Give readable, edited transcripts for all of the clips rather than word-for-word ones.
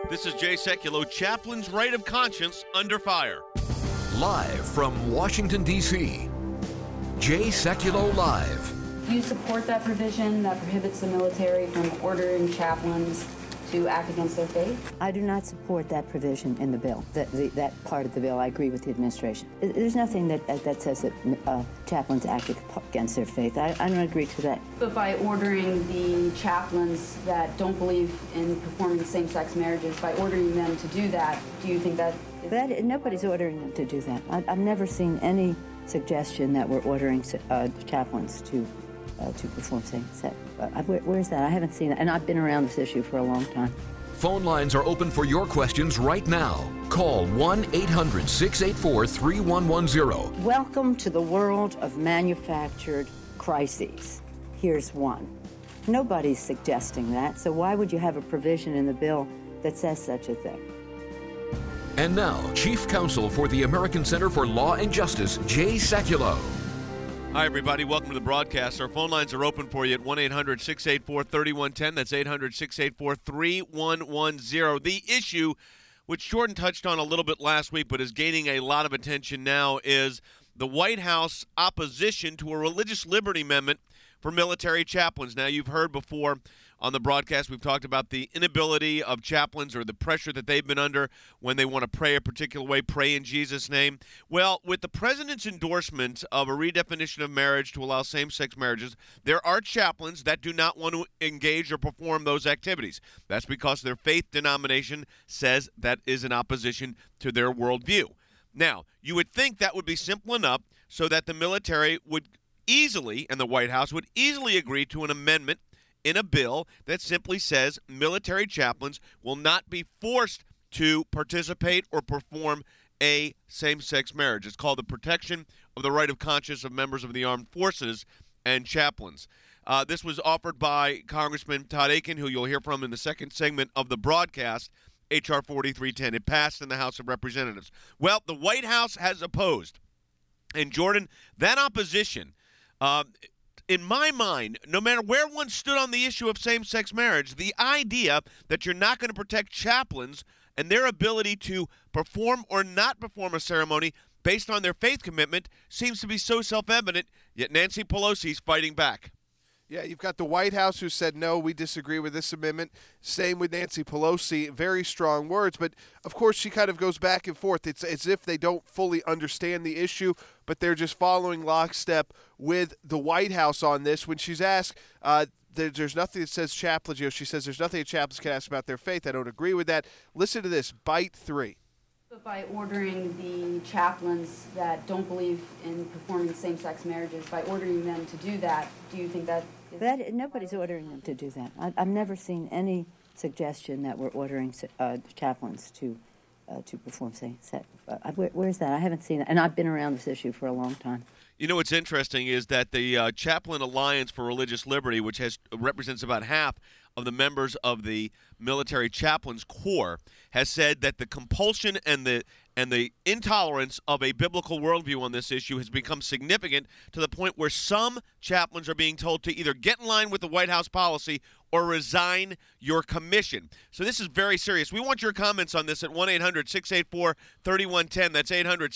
This is Jay Sekulow, Chaplain's Right of Conscience under fire. Live from Washington, D.C., Jay Sekulow Live. Do you support that provision that prohibits the military from ordering chaplains to act against their faith? I do not support that provision in the bill, that part of the bill. I agree with the administration. There's nothing that says that chaplains act against their faith. I don't agree to that. But by ordering the chaplains that don't believe in performing same-sex marriages, by ordering them to do that, do you think that... Nobody's ordering them to do that. I've never seen any suggestion that we're ordering chaplains to perform same-sex. Where's that? I haven't seen it, and I've been around this issue for a long time. Phone lines are open for your questions right now. Call 1-800-684-3110. Welcome to the world of manufactured crises. Here's one. Nobody's suggesting that, so why would you have a provision in the bill that says such a thing? And now, Chief Counsel for the American Center for Law and Justice, Jay Sekulow. Hi, everybody. Welcome to the broadcast. Our phone lines are open for you at 1-800-684-3110. That's 800-684-3110. The issue, which Jordan touched on a little bit last week but is gaining a lot of attention now, is the White House opposition to a religious liberty amendment for military chaplains. Now, you've heard before on the broadcast, we've talked about the inability of chaplains or the pressure that they've been under when they want to pray a particular way, pray in Jesus' name. Well, with the president's endorsement of a redefinition of marriage to allow same-sex marriages, there are chaplains that do not want to engage or perform those activities. That's because their faith denomination says that is in opposition to their worldview. Now, you would think that would be simple enough so that the military would easily, and the White House would easily agree to an amendment in a bill that simply says military chaplains will not be forced to participate or perform a same-sex marriage. It's called the Protection of the Right of Conscience of Members of the Armed Forces and Chaplains. This was offered by Congressman Todd Akin, who you'll hear from in the second segment of the broadcast, H.R. 4310. It passed in the House of Representatives. Well, the White House has opposed. And, Jordan, that opposition... in my mind, no matter where one stood on the issue of same-sex marriage, the idea that you're not going to protect chaplains and their ability to perform or not perform a ceremony based on their faith commitment seems to be so self-evident, yet Nancy Pelosi's fighting back. Yeah, you've got the White House who said, no, we disagree with this amendment. Same with Nancy Pelosi. Very strong words. But, of course, she kind of goes back and forth. It's as if they don't fully understand the issue, but they're just following lockstep with the White House on this. When she's asked, there's nothing that says chaplains. She says there's nothing that chaplains can ask about their faith. I don't agree with that. Listen to this, bite 3. But by ordering the chaplains that don't believe in performing same-sex marriages, by ordering them to do that, do you think that... Nobody's ordering them to do that. I've never seen any suggestion that we're ordering chaplains to perform same-sex. Where's that? I haven't seen it, and I've been around this issue for a long time. You know what's interesting is that the Chaplain Alliance for Religious Liberty, which represents about half of the members of the Military Chaplains Corps, has said that the compulsion and the intolerance of a biblical worldview on this issue has become significant to the point where some chaplains are being told to either get in line with the White House policy or resign your commission. So this is very serious. We want your comments on this at 1-800-684-3110. That's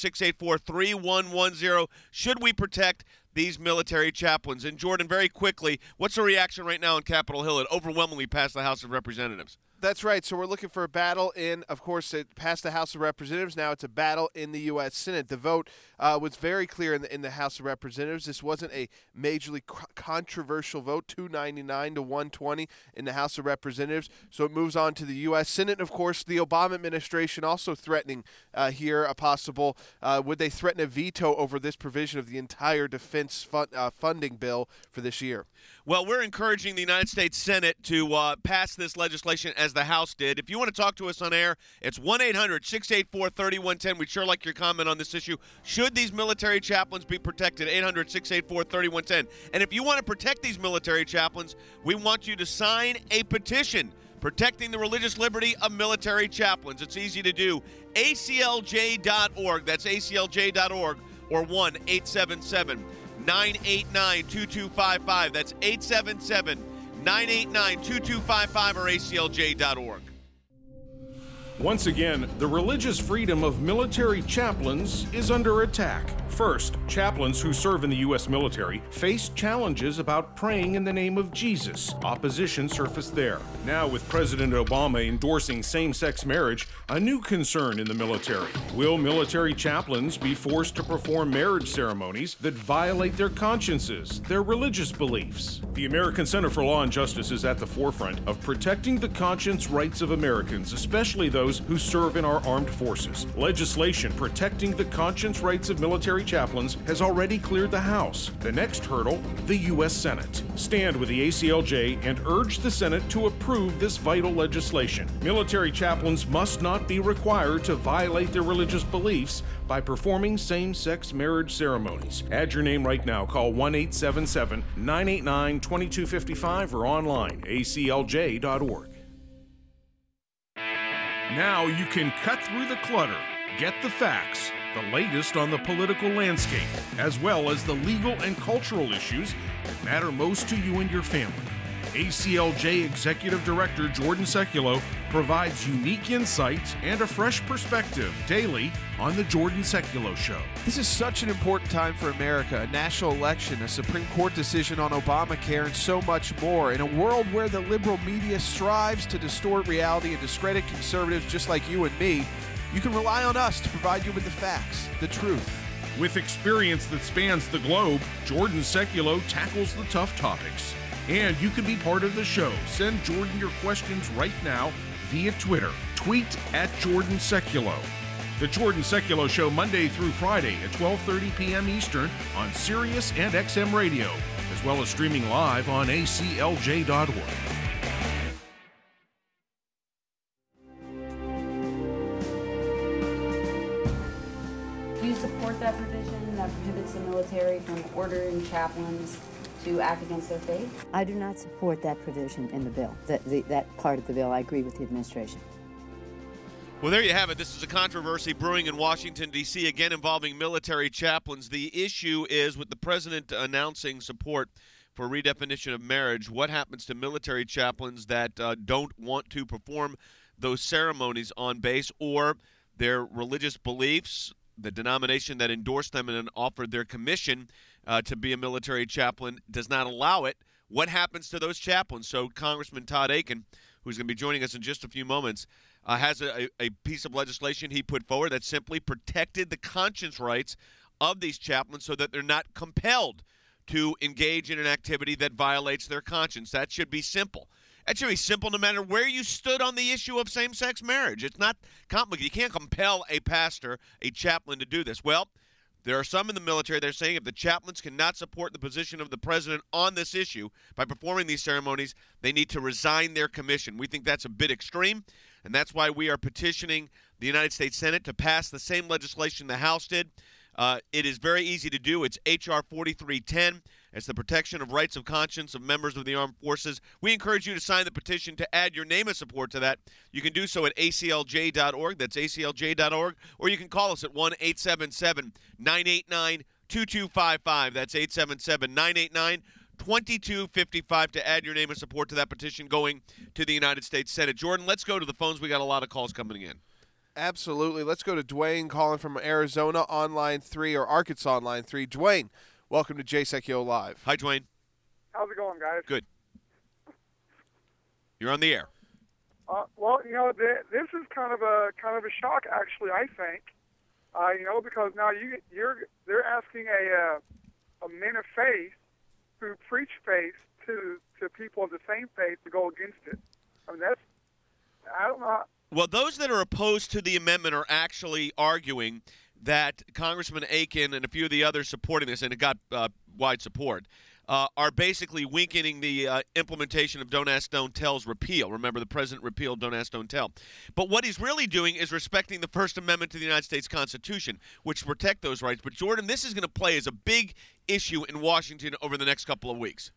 800-684-3110. Should we protect these military chaplains? And Jordan, very quickly, what's the reaction right now on Capitol Hill? It overwhelmingly passed the House of Representatives. That's right. So we're looking for a battle in, of course, it passed the House of Representatives. Now it's a battle in the U.S. Senate. The vote was very clear in the House of Representatives. This wasn't a majorly controversial vote, 299 to 120 in the House of Representatives. So it moves on to the U.S. Senate. And, of course, the Obama administration also threatening here a possible, would they threaten a veto over this provision of the entire defense funding bill for this year? Well, we're encouraging the United States Senate to pass this legislation as the House did. If you want to talk to us on air, it's 1-800-684-3110. We'd sure like your comment on this issue. Should these military chaplains be protected? 800-684-3110. And if you want to protect these military chaplains, we want you to sign a petition protecting the religious liberty of military chaplains. It's easy to do. ACLJ.org. That's ACLJ.org or 1-877-989-2255. That's 877-989-2255 or ACLJ.org. Once again, the religious freedom of military chaplains is under attack. First, chaplains who serve in the U.S. military face challenges about praying in the name of Jesus. Opposition surfaced there. Now, with President Obama endorsing same-sex marriage, a new concern in the military. Will military chaplains be forced to perform marriage ceremonies that violate their consciences, their religious beliefs? The American Center for Law and Justice is at the forefront of protecting the conscience rights of Americans, especially those who serve in our armed forces. Legislation protecting the conscience rights of military chaplains has already cleared the House. The next hurdle, the U.S. Senate. Stand with the ACLJ and urge the Senate to approve this vital legislation. Military chaplains must not be required to violate their religious beliefs by performing same-sex marriage ceremonies. Add your name right now. Call 1-877-989-2255 or online, aclj.org. Now you can cut through the clutter, get the facts, the latest on the political landscape, as well as the legal and cultural issues that matter most to you and your family. ACLJ Executive Director Jordan Sekulow provides unique insight and a fresh perspective daily on The Jordan Sekulow Show. This is such an important time for America, a national election, a Supreme Court decision on Obamacare, and so much more. In a world where the liberal media strives to distort reality and discredit conservatives just like you and me, you can rely on us to provide you with the facts, the truth. With experience that spans the globe, Jordan Sekulow tackles the tough topics. And you can be part of the show. Send Jordan your questions right now via Twitter. Tweet at Jordan Sekulow. The Jordan Sekulow Show, Monday through Friday at 12:30 p.m. Eastern on Sirius and XM Radio, as well as streaming live on aclj.org. Do you support that provision that prohibits the military from ordering chaplains to act against their faith? I do not support that provision in the bill, that part of the bill. I agree with the administration. Well, there you have it. This is a controversy brewing in Washington, D.C., again involving military chaplains. The issue is, with the president announcing support for redefinition of marriage, what happens to military chaplains that don't want to perform those ceremonies on base, or their religious beliefs, the denomination that endorsed them and offered their commission to be a military chaplain does not allow it? What happens to those chaplains? So Congressman Todd Akin, who's going to be joining us in just a few moments, has a piece of legislation he put forward that simply protected the conscience rights of these chaplains so that they're not compelled to engage in an activity that violates their conscience. That should be simple. That should be simple no matter where you stood on the issue of same-sex marriage. It's not complicated. You can't compel a pastor, a chaplain, to do this. Well, there are some in the military that are saying if the chaplains cannot support the position of the president on this issue by performing these ceremonies, they need to resign their commission. We think that's a bit extreme, and that's why we are petitioning the United States Senate to pass the same legislation the House did. It is very easy to do. It's H.R. 4310. It's the protection of rights of conscience of members of the armed forces. We encourage you to sign the petition to add your name of support to that. You can do so at aclj.org. That's aclj.org. Or you can call us at 1-877-989-2255. That's 877-989-2255 to add your name of support to that petition going to the United States Senate. Jordan, let's go to the phones. We got a lot of calls coming in. Absolutely. Let's go to Dwayne calling from Arizona on line 3 or Arkansas on line 3. Dwayne, welcome to Jay Sekulow Live. Hi, Dwayne. How's it going, guys? Good. You're on the air. Well, this is kind of a shock, actually. I think, because now they're asking a men of faith who preach faith to people of the same faith to go against it. I mean, I don't know. Well, those that are opposed to the amendment are actually arguing that Congressman Akin and a few of the others supporting this, and it got wide support, are basically weakening the implementation of Don't Ask, Don't Tell's repeal. Remember, the president repealed Don't Ask, Don't Tell. But what he's really doing is respecting the First Amendment to the United States Constitution, which protect those rights. But, Jordan, this is going to play as a big issue in Washington over the next couple of weeks.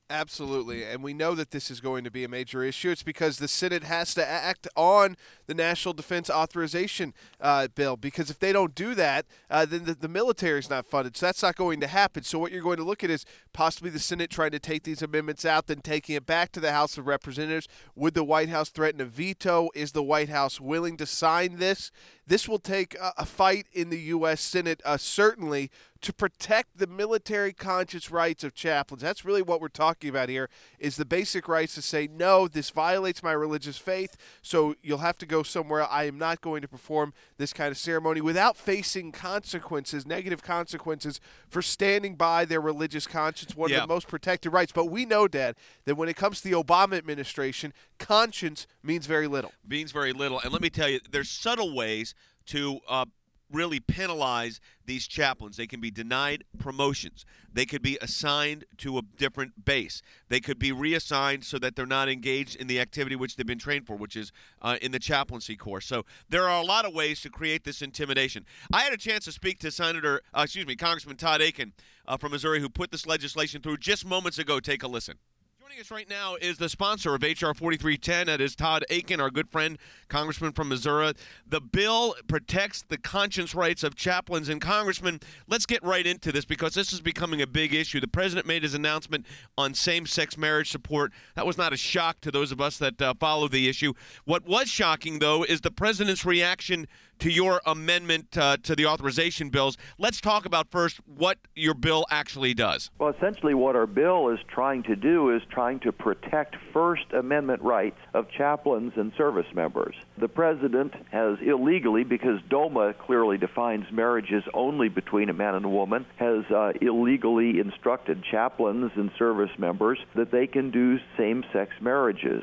Absolutely, and we know that this is going to be a major issue. It's because the Senate has to act on the National Defense Authorization bill, because if they don't do that, then the military is not funded. So that's not going to happen. So what you're going to look at is possibly the Senate trying to take these amendments out, then taking it back to the House of Representatives. Would the White House threaten a veto? Is the White House willing to sign this? This will take a fight in the U.S. Senate, certainly, to protect the military conscience rights of chaplains. That's really what we're talking about here, is the basic rights to say, no, this violates my religious faith, so you'll have to go somewhere. I am not going to perform this kind of ceremony without facing consequences, negative consequences, for standing by their religious conscience, one of the most protected rights. But we know, Dad, that when it comes to the Obama administration, conscience means very little. Means very little. And let me tell you, there's subtle ways to really penalize these chaplains. They can be denied promotions. They could be assigned to a different base. They could be reassigned so that they're not engaged in the activity which they've been trained for, which is in the chaplaincy course. So there are a lot of ways to create this intimidation. I had a chance to speak to Congressman Todd Akin from Missouri, who put this legislation through just moments ago. Take a listen. Joining us right now is the sponsor of H.R. 4310. That is Todd Akin, our good friend, congressman from Missouri. The bill protects the conscience rights of chaplains. And, Congressman, let's get right into this, because this is becoming a big issue. The president made his announcement on same-sex marriage support. That was not a shock to those of us that follow the issue. What was shocking, though, is the president's reaction to your amendment to the authorization bills. Let's talk about first what your bill actually does. Well, essentially what our bill is trying to do is trying to protect First Amendment rights of chaplains and service members. The president has illegally, because DOMA clearly defines marriages only between a man and a woman, has illegally instructed chaplains and service members that they can do same-sex marriages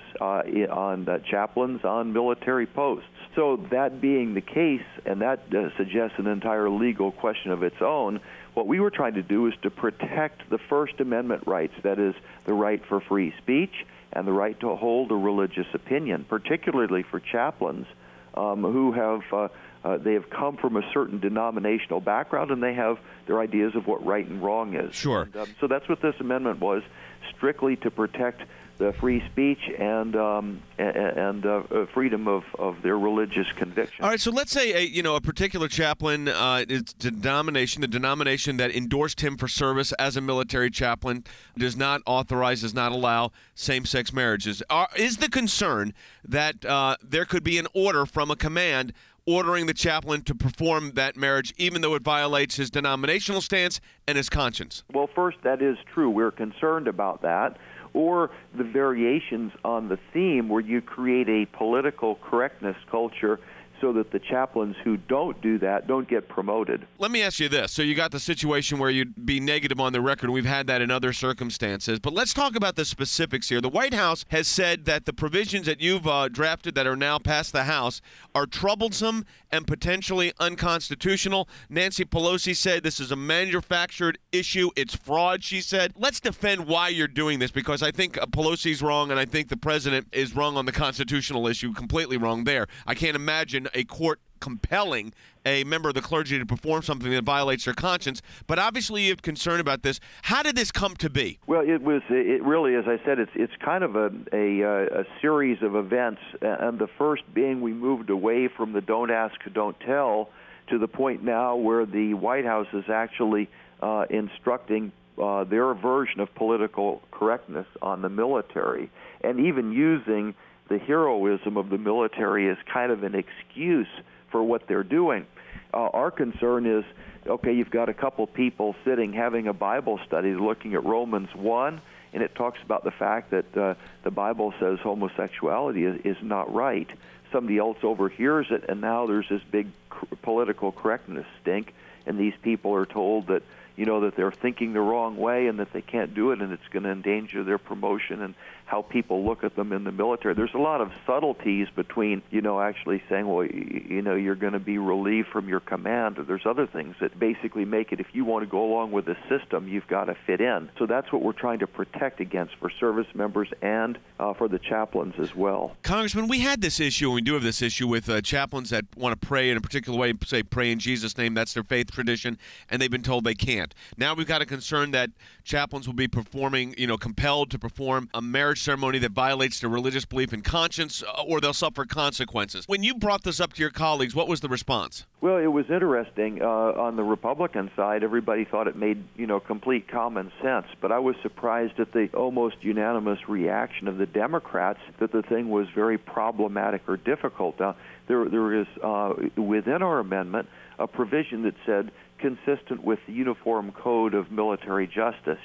on chaplains on military posts. So that being the case, and that suggests an entire legal question of its own, what we were trying to do is to protect the First Amendment rights, that is, the right for free speech and the right to hold a religious opinion, particularly for chaplains who have they have come from a certain denominational background, and they have their ideas of what right and wrong is. Sure. And, so that's what this amendment was, strictly to protect the free speech and freedom of their religious conviction. All right, so let's say a particular chaplain, its denomination, the denomination that endorsed him for service as a military chaplain, does not authorize, does not allow same-sex marriages. Is the concern that there could be an order from a command ordering the chaplain to perform that marriage, even though it violates his denominational stance and his conscience? Well, first, that is true. We're concerned about that. Or the variations on the theme where you create a political correctness culture so that the chaplains who don't do that don't get promoted. Let me ask you this. So you got the situation where you'd be negative on the record. We've had that in other circumstances. But let's talk about the specifics here. The White House has said that the provisions that you've drafted that are now passed the House are troublesome and potentially unconstitutional. Nancy Pelosi said this is a manufactured issue. It's fraud, she said. Let's defend why you're doing this, because I think Pelosi's wrong, and I think the president is wrong on the constitutional issue, completely wrong there. I can't imagine a court compelling a member of the clergy to perform something that violates their conscience. But obviously you have concern about this. How did this come to be? Well, it really, as I said, it's kind of a series of events. And the first being we moved away from the don't ask, don't tell to the point now where the White House is actually instructing their version of political correctness on the military, and even using the heroism of the military as kind of an excuse for what they're doing. Our concern is, okay, you've got a couple people sitting having a Bible study looking at Romans 1, and it talks about the fact that the Bible says homosexuality is not right. Somebody else overhears it, and now there's this big political correctness stink, and these people are told that that they're thinking the wrong way and that they can't do it, and it's going to endanger their promotion and how people look at them in the military. There's a lot of subtleties between, actually saying, well, you're going to be relieved from your command, or there's other things that basically make it, if you want to go along with the system, you've got to fit in. So that's what we're trying to protect against for service members and for the chaplains as well. Congressman, we had this issue, and we do have this issue with chaplains that want to pray in a particular way, say pray in Jesus' name, that's their faith tradition, and they've been told they can't. Now we've got a concern that chaplains will be performing, compelled to perform a marriage ceremony that violates their religious belief and conscience, or they'll suffer consequences. When you brought this up to your colleagues, what was the response? Well, it was interesting. On the Republican side, everybody thought it made, complete common sense. But I was surprised at the almost unanimous reaction of the Democrats that the thing was very problematic or difficult. There is, within our amendment, a provision that said, consistent with the Uniform Code of Military Justice,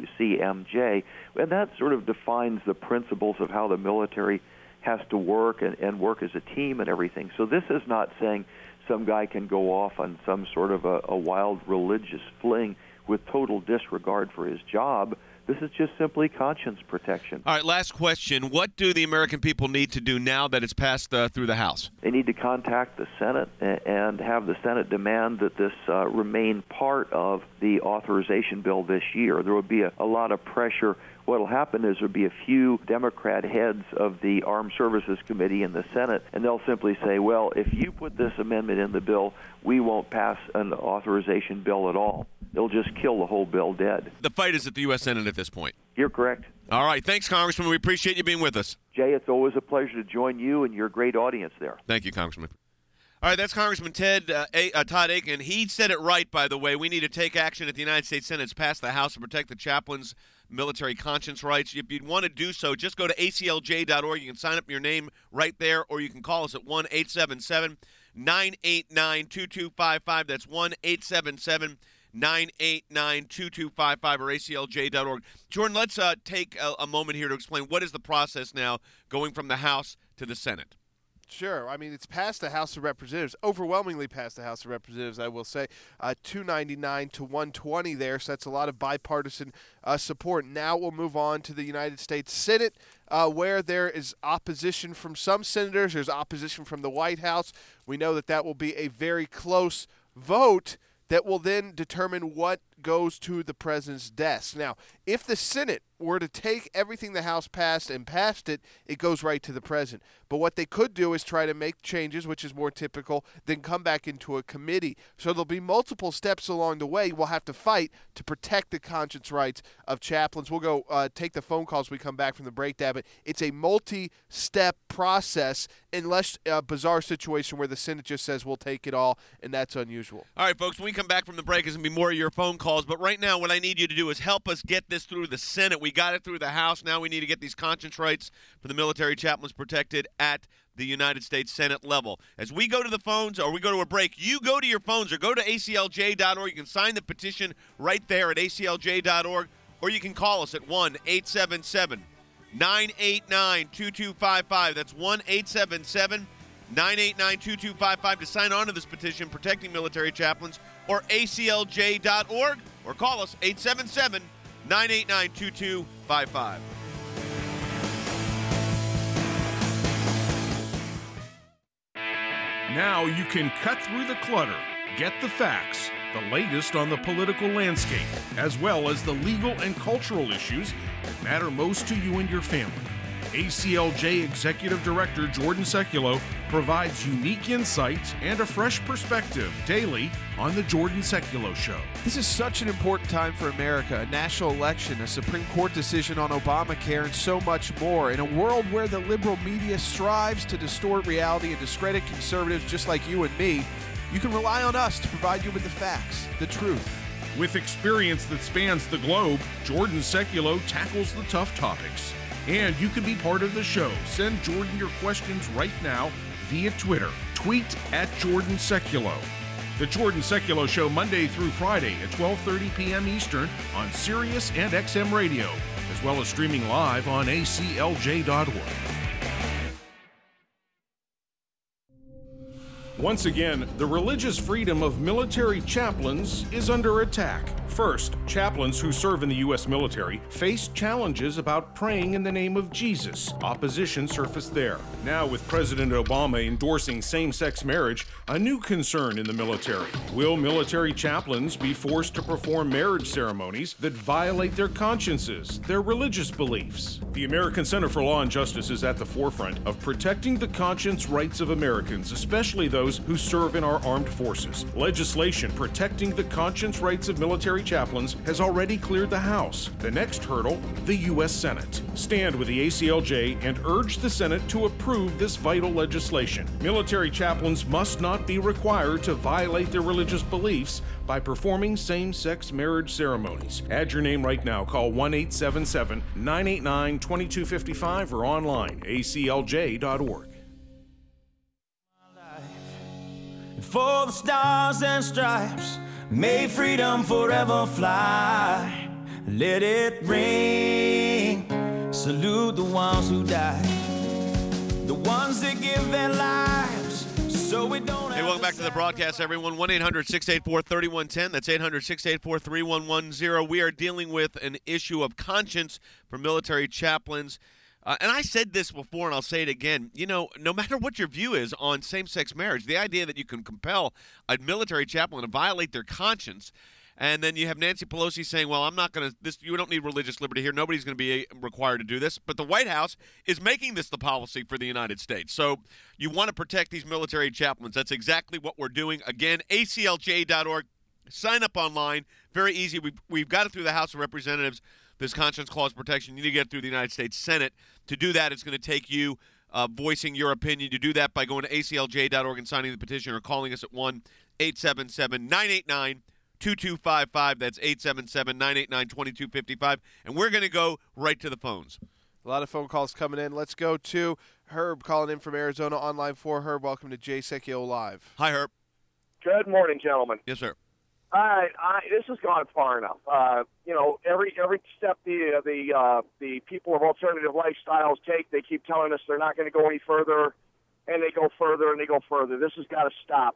UCMJ, and that sort of defines the principles of how the military has to work and work as a team and everything. So this is not saying some guy can go off on some sort of a wild religious fling with total disregard for his job. This is just simply conscience protection. All right, last question. What do the American people need to do now that it's passed through the House? They need to contact the Senate and have the Senate demand that this remain part of the authorization bill this year. There will be a lot of pressure. What will happen is there will be a few Democrat heads of the Armed Services Committee in the Senate, and they'll simply say, well, if you put this amendment in the bill, we won't pass an authorization bill at all. They'll just kill the whole bill dead. The fight is at the U.S. Senate at this point. You're correct. All right. Thanks, Congressman. We appreciate you being with us. Jay, it's always a pleasure to join you and your great audience there. Thank you, Congressman. All right, that's Congressman Todd Akin. He said it right, by the way. We need to take action at the United States Senate. It's passed the House to protect the chaplain's military conscience rights. If you'd want to do so, just go to aclj.org. You can sign up your name right there, or you can call us at 1-877-989-2255. That's 1-877-989-2255 or aclj.org. Jordan, let's take a moment here to explain what is the process now going from the House to the Senate. Sure. I mean, it's passed the House of Representatives, overwhelmingly passed the House of Representatives, I will say, 299 to 120 there, so that's a lot of bipartisan support. Now we'll move on to the United States Senate, where there is opposition from some senators. There's opposition from the White House. We know that that will be a very close vote that will then determine what goes to the president's desk. Now, if the Senate were to take everything the House passed and passed it, it goes right to the president. But what they could do is try to make changes, which is more typical, then come back into a committee. So there'll be multiple steps along the way. We'll have to fight to protect the conscience rights of chaplains. We'll go take the phone calls when we come back from the break, but it's a multi-step process unless a bizarre situation where the Senate just says we'll take it all, and that's unusual. All right, folks, when we come back from the break, it's going to be more of your phone calls. But right now, what I need you to do is help us get this through the Senate. We got it through the House. Now we need to get these conscience rights for the military chaplains protected at the United States Senate level. As we go to the phones or we go to a break, you go to your phones or go to aclj.org. You can sign the petition right there at aclj.org, or you can call us at 1-877-989-2255. That's 1-877-989-2255 to sign on to this petition protecting military chaplains, or aclj.org, or call us 877-989-2255. Now you can cut through the clutter, get the facts, the latest on the political landscape, as well as the legal and cultural issues that matter most to you and your family. ACLJ Executive Director Jordan Sekulow provides unique insights and a fresh perspective daily on The Jordan Sekulow Show. This is such an important time for America, a national election, a Supreme Court decision on Obamacare, and so much more. In a world where the liberal media strives to distort reality and discredit conservatives just like you and me, you can rely on us to provide you with the facts, the truth. With experience that spans the globe, Jordan Sekulow tackles the tough topics. And you can be part of the show. Send Jordan your questions right now via Twitter. Tweet at Jordan Sekulow. The Jordan Sekulow Show, Monday through Friday at 12:30 p.m. Eastern on Sirius and XM Radio, as well as streaming live on aclj.org. Once again, the religious freedom of military chaplains is under attack. First, chaplains who serve in the U.S. military face challenges about praying in the name of Jesus. Opposition surfaced there. Now, with President Obama endorsing same-sex marriage, a new concern in the military. Will military chaplains be forced to perform marriage ceremonies that violate their consciences, their religious beliefs? The American Center for Law and Justice is at the forefront of protecting the conscience rights of Americans, especially those who serve in our armed forces. Legislation protecting the conscience rights of military chaplains has already cleared the House. The next hurdle, the U.S. Senate. Stand with the ACLJ and urge the Senate to approve this vital legislation. Military chaplains must not be required to violate their religious beliefs by performing same-sex marriage ceremonies. Add your name right now. Call 1-877-989-2255 or online, aclj.org. For the stars and stripes, may freedom forever fly. Let it ring. Salute the ones who died, the ones that give their lives so we don't. Hey, welcome back to the broadcast, everyone. 1-800-684-3110. That's 800-684-3110. We are dealing with an issue of conscience for military chaplains. And I said this before, and I'll say it again. You know, no matter what your view is on same-sex marriage, the idea that you can compel a military chaplain to violate their conscience, and then you have Nancy Pelosi saying, well, I'm not going to, you don't need religious liberty here. Nobody's going to be required to do this. But the White House is making this the policy for the United States. So you want to protect these military chaplains. That's exactly what we're doing. Again, aclj.org. Sign up online. Very easy. We've got it through the House of Representatives, this conscience clause protection. You need to get it through the United States Senate. To do that, it's going to take you voicing your opinion. You do that by going to aclj.org and signing the petition or calling us at 1-877-989-2255. That's 877-989-2255. And we're going to go right to the phones. A lot of phone calls coming in. Let's go to Herb calling in from Arizona online for Herb. Welcome to Jay Secchio Live. Hi, Herb. Good morning, gentlemen. Yes, sir. This has gone far enough. Every step the people of alternative lifestyles take, they keep telling us they're not going to go any further, and they go further and they go further. This has got to stop.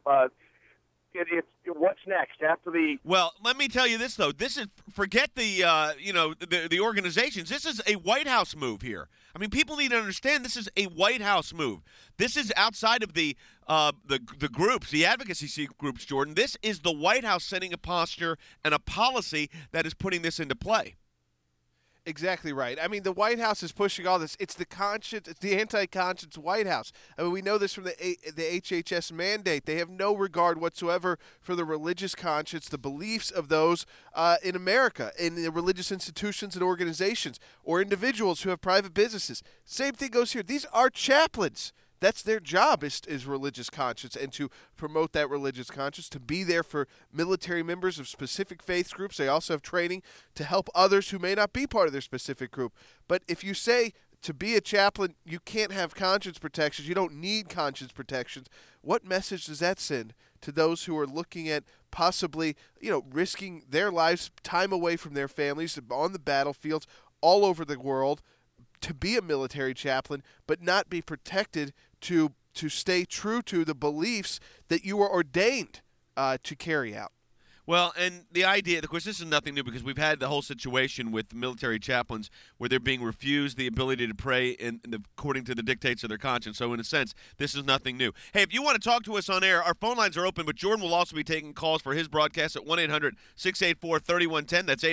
What's next after the? Well, let me tell you this though. This is forget the organizations. This is a White House move here. I mean, people need to understand this is a White House move. This is outside of the groups, the advocacy groups, Jordan. This is the White House setting a posture and a policy that is putting this into play. Exactly right. I mean, the White House is pushing all this. It's the anti-conscience White House. I mean, we know this from the HHS mandate. They have no regard whatsoever for the religious conscience, the beliefs of those in America, in the religious institutions and organizations, or individuals who have private businesses. Same thing goes here. These are chaplains. That's their job is religious conscience, and to promote that religious conscience, to be there for military members of specific faith groups. They also have training to help others who may not be part of their specific group. But if you say to be a chaplain, you can't have conscience protections, you don't need conscience protections, what message does that send to those who are looking at possibly, risking their lives, time away from their families, on the battlefields, all over the world, to be a military chaplain, but not be protected to stay true to the beliefs that you were ordained to carry out? Well, and the idea, of course, this is nothing new because we've had the whole situation with military chaplains where they're being refused the ability to pray according to the dictates of their conscience. So, in a sense, this is nothing new. Hey, if you want to talk to us on air, our phone lines are open, but Jordan will also be taking calls for his broadcast at 1-800-684-3110. That's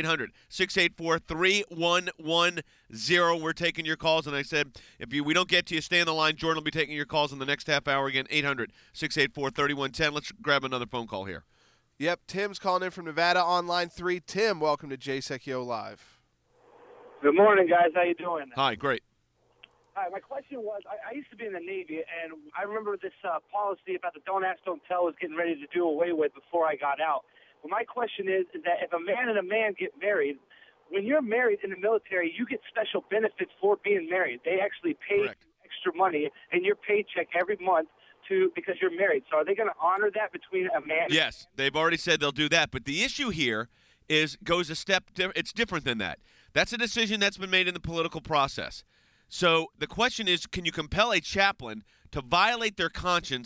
800-684-3110. We're taking your calls, and I said, if we don't get to you, stay on the line. Jordan will be taking your calls in the next half hour. Again, 800-684-3110. Let's grab another phone call here. Yep, Tim's calling in from Nevada on line 3. Tim, welcome to Jay Secchio Live. Good morning, guys. How you doing? Hi, great. Hi, my question was, I used to be in the Navy, and I remember this policy about the don't ask, don't tell was getting ready to do away with before I got out. But my question is that if a man and a man get married, when you're married in the military, you get special benefits for being married. They actually pay extra money in your paycheck every month because you're married. So are they going to honor that between a man? Yes, they've already said they'll do that. But the issue here goes a step. It's different than that. That's a decision that's been made in the political process. So the question is, can you compel a chaplain to violate their conscience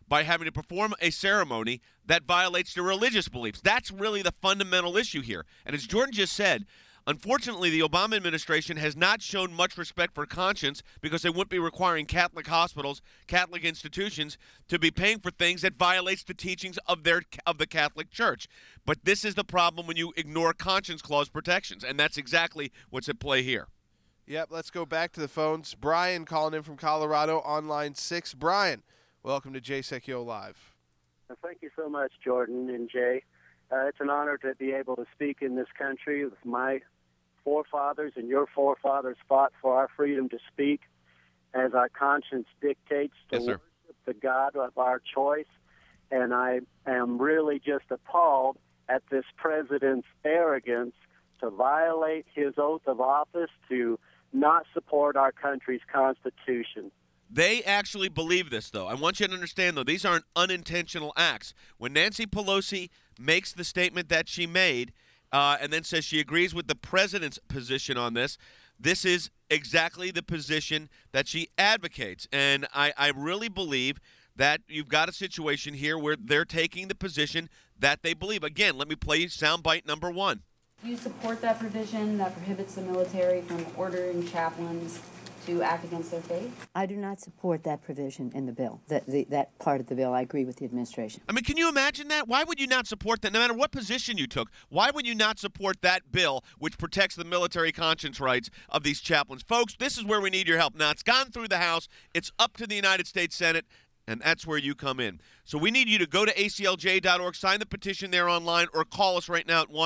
by having to perform a ceremony that violates their religious beliefs. That's really the fundamental issue here. And as Jordan just said, unfortunately, the Obama administration has not shown much respect for conscience because they wouldn't be requiring Catholic hospitals, Catholic institutions to be paying for things that violates the teachings of the Catholic Church. But this is the problem when you ignore conscience clause protections, and that's exactly what's at play here. Yep, let's go back to the phones. Brian calling in from Colorado on line 6. Brian, welcome to JSECO Live. Thank you so much, Jordan and Jay. It's an honor to be able to speak in this country with my forefathers and your forefathers fought for our freedom to speak as our conscience dictates to worship the God of our choice. And I am really just appalled at this president's arrogance to violate his oath of office, to not support our country's Constitution. They actually believe this, though. I want you to understand, though, these aren't unintentional acts. When Nancy Pelosi makes the statement that she made and then says she agrees with the president's position on this, this is exactly the position that she advocates. And I really believe that you've got a situation here where they're taking the position that they believe. Again, let me play soundbite number 1. Do you support that provision that prohibits the military from ordering chaplains to act against their faith? I do not support that provision in the bill, that part of the bill. I agree with the administration. I mean, can you imagine that? Why would you not support that? No matter what position you took, why would you not support that bill which protects the military conscience rights of these chaplains? Folks, this is where we need your help. Now, it's gone through the House. It's up to the United States Senate. And that's where you come in. So we need you to go to aclj.org, sign the petition there online, or call us right now at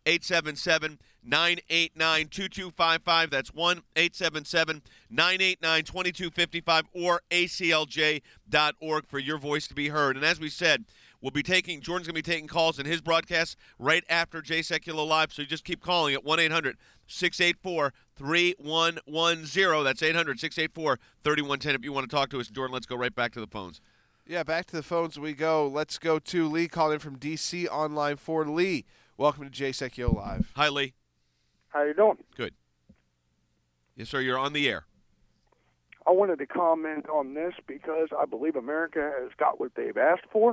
1-877-989-2255. That's 1-877-989-2255, or aclj.org for your voice to be heard. And as we said, Jordan's going to be taking calls in his broadcast right after JSECO Live, so you just keep calling at 1-800-684-3110. That's 800-684-3110 if you want to talk to us. Jordan, let's go right back to the phones. Yeah, back to the phones we go. Let's go to Lee calling in from D.C. on line 4. Lee, welcome to JSECO Live. Hi, Lee. How you doing? Good. Yes, sir, you're on the air. I wanted to comment on this because I believe America has got what they've asked for.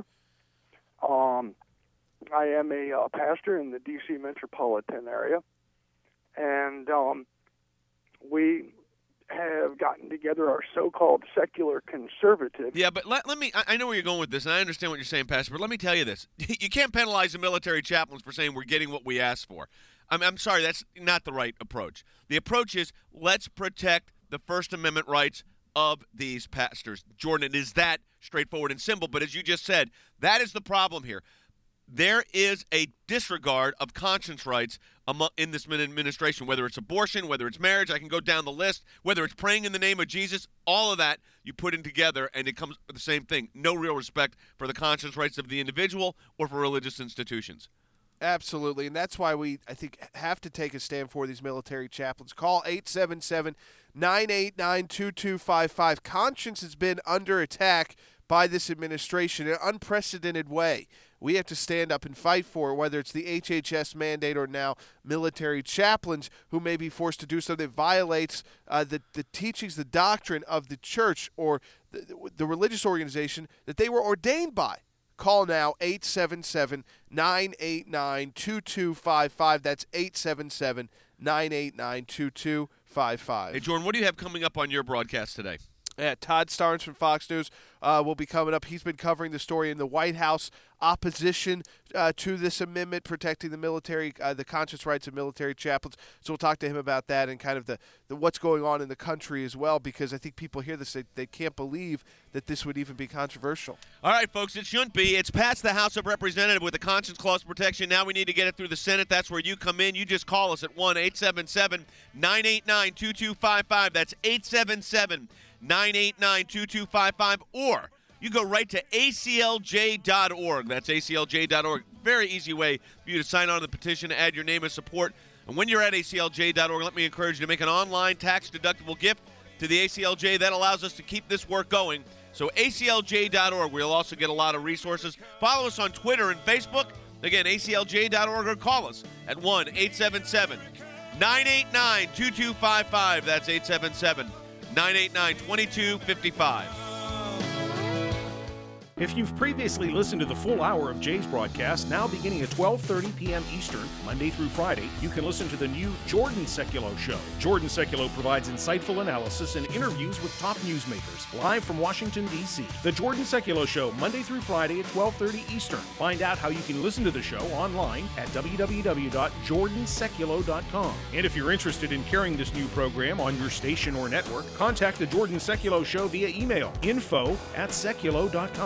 I am a pastor in the D.C. metropolitan area, and we have gotten together our so-called secular conservatives. Yeah, but let me – I know where you're going with this, and I understand what you're saying, Pastor, but let me tell you this. You can't penalize the military chaplains for saying we're getting what we asked for. I'm sorry, that's not the right approach. The approach is let's protect the First Amendment rights of these pastors. Jordan, it is that straightforward and simple, but as you just said, that is the problem here. There is a disregard of conscience rights in this administration, whether it's abortion, whether it's marriage, I can go down the list, whether it's praying in the name of Jesus, all of that you put in together and it comes the same thing. No real respect for the conscience rights of the individual or for religious institutions. Absolutely, and that's why we, I think, have to take a stand for these military chaplains. Call 877-989-2255. Conscience has been under attack by this administration in an unprecedented way. We have to stand up and fight for it, whether it's the HHS mandate or now military chaplains who may be forced to do something that violates the teachings, the doctrine of the church or the religious organization that they were ordained by. Call now, 877-989-2255. That's 877-989-2255. Hey, Jordan, what do you have coming up on your broadcast today? Todd Starnes from Fox News will be coming up. He's been covering the story in the White House opposition to this amendment protecting the military, the conscience rights of military chaplains. So we'll talk to him about that and kind of the what's going on in the country as well, because I think people hear this, they can't believe that this would even be controversial. All right, folks, it shouldn't be. It's passed the House of Representatives with the conscience clause protection. Now we need to get it through the Senate. That's where you come in. You just call us at 1-877-989-2255. That's 877-989-2255, or you go right to aclj.org. That's aclj.org. Very easy way for you to sign on to the petition, add your name of support. And when you're at aclj.org, let me encourage you to make an online tax-deductible gift to the ACLJ. That allows us to keep this work going. So aclj.org, we'll also get a lot of resources. Follow us on Twitter and Facebook. Again, aclj.org, or call us at 1-877-989-2255. That's 877-989-2255. If you've previously listened to the full hour of Jay's broadcast, now beginning at 12:30 p.m. Eastern, Monday through Friday, you can listen to the new Jordan Sekulow Show. Jordan Sekulow provides insightful analysis and interviews with top newsmakers, live from Washington, D.C. The Jordan Sekulow Show, Monday through Friday at 12:30 Eastern. Find out how you can listen to the show online at www.jordansekulow.com. And if you're interested in carrying this new program on your station or network, contact the Jordan Sekulow Show via email, info@sekulow.com.